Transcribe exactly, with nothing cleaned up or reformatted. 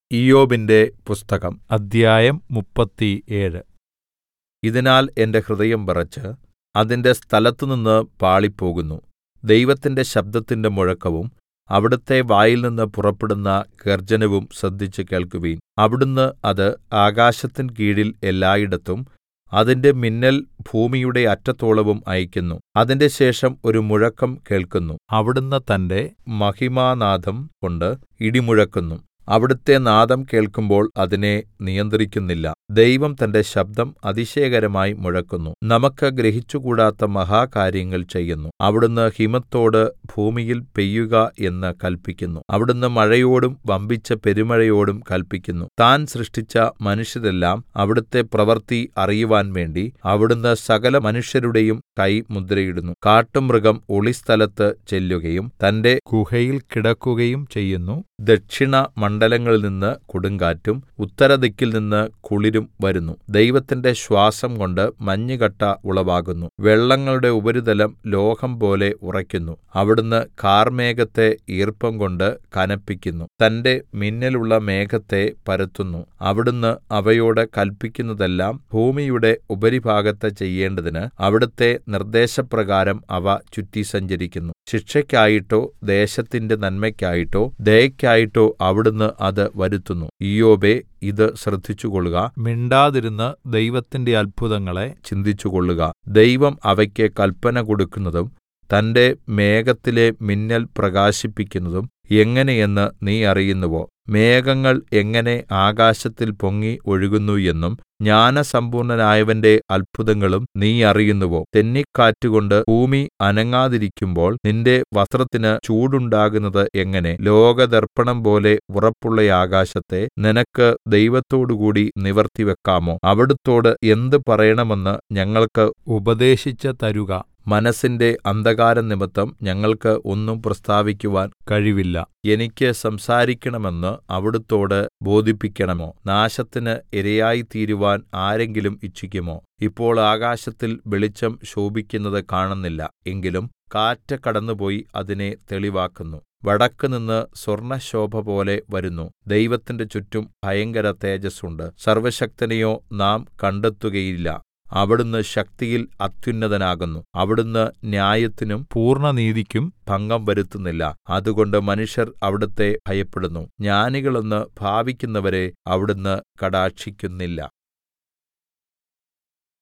ഇയ്യോബിന്റെ പുസ്തകം അദ്ധ്യായം മുപ്പത്തിയേഴ്. ഇതിനാൽ എന്റെ ഹൃദയം വിറച്ച് അതിന്റെ സ്ഥലത്തുനിന്ന് പാളിപ്പോകുന്നു. ദൈവത്തിന്റെ ശബ്ദത്തിന്റെ മുഴക്കവും അവിടുത്തെ വായിൽനിന്ന് പുറപ്പെടുന്ന ഗർജ്ജനവും ശ്രദ്ധിച്ച് കേൾക്കുവിൻ. അവിടുന്ന് അത് ആകാശത്തിൻ കീഴിൽ എല്ലായിടത്തും അതിന്റെ മിന്നൽ ഭൂമിയുടെ അറ്റത്തോളവും അയയ്ക്കുന്നു. അതിന്റെ ശേഷം ഒരു മുഴക്കം കേൾക്കുന്നു. അവിടുന്ന് തന്റെ മഹിമാനാദം കൊണ്ട് ഇടിമുഴക്കുന്നു. അവിടുത്തെ നാദം കേൾക്കുമ്പോൾ അതിനെ നിയന്ത്രിക്കുന്നില്ല. ദൈവം തന്റെ ശബ്ദം അതിശയകരമായി മുഴക്കുന്നു. നമുക്ക് ഗ്രഹിച്ചുകൂടാത്ത മഹാകാര്യങ്ങൾ ചെയ്യുന്നു. അവിടുന്ന് ഹിമത്തോട് ഭൂമിയിൽ പെയ്യുക എന്ന് കല്പിക്കുന്നു. അവിടുന്ന് മഴയോടും വമ്പിച്ച പെരുമഴയോടും കല്പിക്കുന്നു. താൻ സൃഷ്ടിച്ച മനുഷ്യരെല്ലാം അവിടുത്തെ പ്രവൃത്തി അറിയുവാൻ വേണ്ടി അവിടുന്ന് സകല മനുഷ്യരുടെയും കൈ മുദ്രയിടുന്നു. കാട്ടുമൃഗം ഒളിസ്ഥലത്ത് ചെല്ലുകയും തന്റെ ഗുഹയിൽ കിടക്കുകയും ചെയ്യുന്നു. ദക്ഷിണ മണ്ഡലങ്ങളിൽനിന്ന് കൊടുങ്കാറ്റും ഉത്തരദിക്കിൽ നിന്ന് കുളിരും വരുന്നു. ദൈവത്തിന്റെ ശ്വാസം കൊണ്ട് മഞ്ഞുകട്ട ഉളവാകുന്നു. വെള്ളങ്ങളുടെ ഉപരിതലം ലോഹം പോലെ ഉറയ്ക്കുന്നു. അവിടുന്ന് കാർമേഘത്തെ ഈർപ്പംകൊണ്ട് കനപ്പിക്കുന്നു. തന്റെ മിന്നലുള്ള മേഘത്തെ പരത്തുന്നു. അവിടുന്ന് അവയോട് കല്പിക്കുന്നതെല്ലാം ഭൂമിയുടെ ഉപരിഭാഗത്ത് ചെയ്യേണ്ടതിന് അവിടുത്തെ നിർദ്ദേശപ്രകാരം അവ ചുറ്റി സഞ്ചരിക്കുന്നു. ശിക്ഷയ്ക്കായിട്ടോ ദേശത്തിന്റെ നന്മയ്ക്കായിട്ടോ ദയയ്ക്കായിട്ടോ അവിടുന്ന് അത് വരുത്തുന്നു. ഇയ്യോബേ, ഇത് ശ്രദ്ധിച്ചുകൊള്ളുക. മിണ്ടാതിരുന്ന് ദൈവത്തിന്റെ അത്ഭുതങ്ങളെ ചിന്തിച്ചുകൊള്ളുക. ദൈവം അവയ്ക്ക് കല്പന കൊടുക്കുന്നതും തന്റെ മേഘത്തിലെ മിന്നൽ പ്രകാശിപ്പിക്കുന്നതും എങ്ങനെയെന്ന് നീ അറിയുന്നുവോ? മേഘങ്ങൾ എങ്ങനെ ആകാശത്തിൽ പൊങ്ങി ഒഴുകുന്നു എന്നും ജ്ഞാനസമ്പൂർണ്ണനായവന്റെ അത്ഭുതങ്ങളും നീ അറിയുന്നുവോ? തെന്നിക്കാറ്റുകൊണ്ട് ഭൂമി അനങ്ങാതിരിക്കുമ്പോൾ നിന്റെ വസ്ത്രത്തിന് ചൂടുണ്ടാകുന്നത് എങ്ങനെ? ലോകദർപ്പണം പോലെ ഉറപ്പുള്ള ആകാശത്തെ നിനക്ക് ദൈവത്തോടുകൂടി നിവർത്തിവെക്കാമോ? അവിടുത്തോട് എന്ത് പറയണമെന്ന് ഞങ്ങൾക്ക് ഉപദേശിച്ചു തരുക. മനസ്സിന്റെ അന്ധകാരം നിമിത്തം ഞങ്ങൾക്ക് ഒന്നും പ്രസ്താവിക്കുവാൻ കഴിവില്ല. എനിക്ക് സംസാരിക്കണമെന്ന് അവിടുത്തോട് ബോധിപ്പിക്കണമോ? നാശത്തിന് ഇരയായിത്തീരുവാൻ ആരെങ്കിലും ഇച്ഛിക്കുമോ? ഇപ്പോൾ ആകാശത്തിൽ വെളിച്ചം ശോഭിക്കുന്നത് കാണുന്നില്ല. എങ്കിലും കാറ്റ് കടന്നുപോയി അതിനെ തെളിവാക്കുന്നു. വടക്കുനിന്ന് സ്വർണ്ണശോഭ പോലെ വരുന്നു. ദൈവത്തിന്റെ ചുറ്റും ഭയങ്കര തേജസ്സുണ്ട്. സർവ്വശക്തനെയോ നാം കണ്ടെത്തുകയില്ല. അവിടുന്ന് ശക്തിയിൽ അത്യുന്നതനാകുന്നു. അവിടുന്ന് ന്യായത്തിനും പൂർണ്ണനീതിക്കും ഭംഗം വരുത്തുന്നില്ല. അതുകൊണ്ട് മനുഷ്യർ അവിടുത്തെ ഭയപ്പെടുന്നു. ജ്ഞാനികളെന്ന് ഭാവിക്കുന്നവരെ അവിടുന്ന് കടാക്ഷിക്കുന്നില്ല.